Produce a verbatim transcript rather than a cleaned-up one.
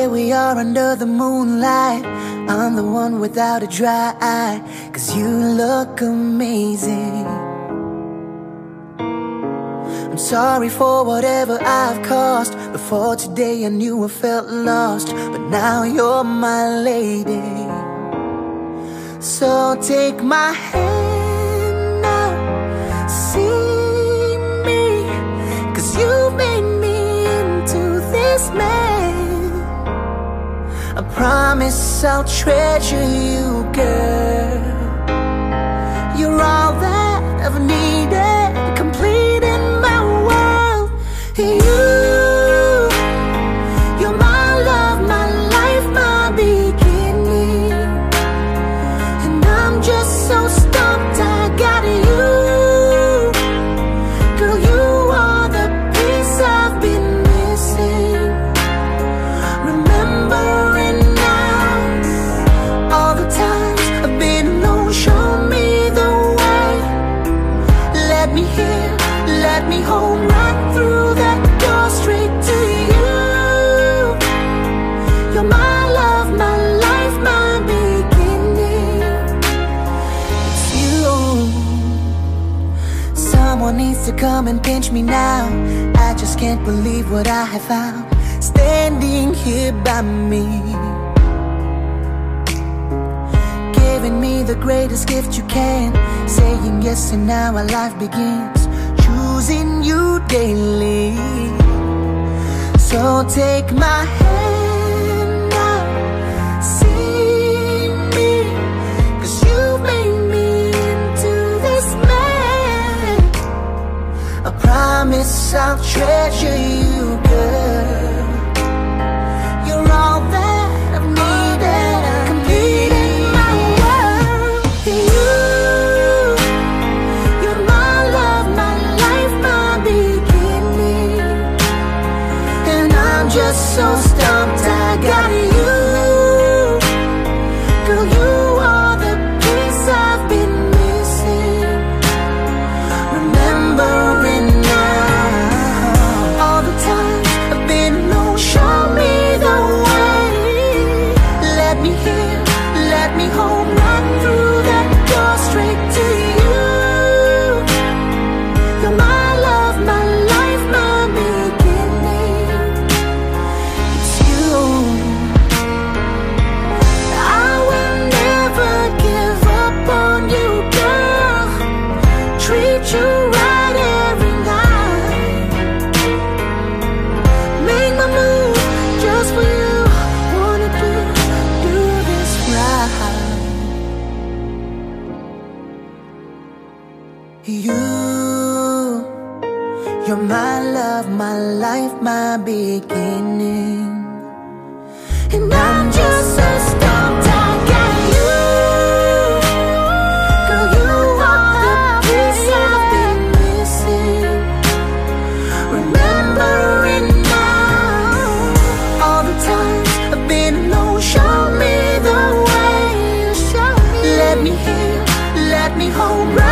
here we are under the moonlight. I'm the one without a dry eye, 'cause you look amazing. I'm sorry for whatever I've caused. Before today I knew I felt lost, but now you're my lady. So take my hand now, see me, 'cause you've made me into this man. I promise I'll treasure you, girl. You're all that I've needed, complete in my world. You, you're my love, my life, my beginning. And I'm just so stumped I got you. Girl, you are the piece I've been missing. Remembering now all the times I've been alone. Show me the way, let me hear, let me home, right through that door, straight to you. You're my love, my life, my beginning. It's you. Someone needs to come and pinch me now. I just can't believe what I have found, standing here by me, giving me the greatest gift you can, saying yes and now our life begins, choosing you daily. So take my hand now, see me, 'cause you made me into this man. I promise I'll treasure you, girl. You're all that I've needed, complete in my world. You, you're my love, my life, my beginning. And I'm just so stumped I got you. Girl, you are the piece I've been missing. Remembering now all the times I've been alone. Show me the way, let me hear, let me home, right through that door, straight to you. You're my love, my life, my beginning. It's you. I will never give up on you, girl. Treat you right every night. Make my move just for you. Wanna do, do this right. You, you're my love, my life, my beginning. And I'm just so stumped I got you. Girl, you are the piece I've been missing. Remembering now all the times I've been alone. Show me the way, let me hear, let me home, right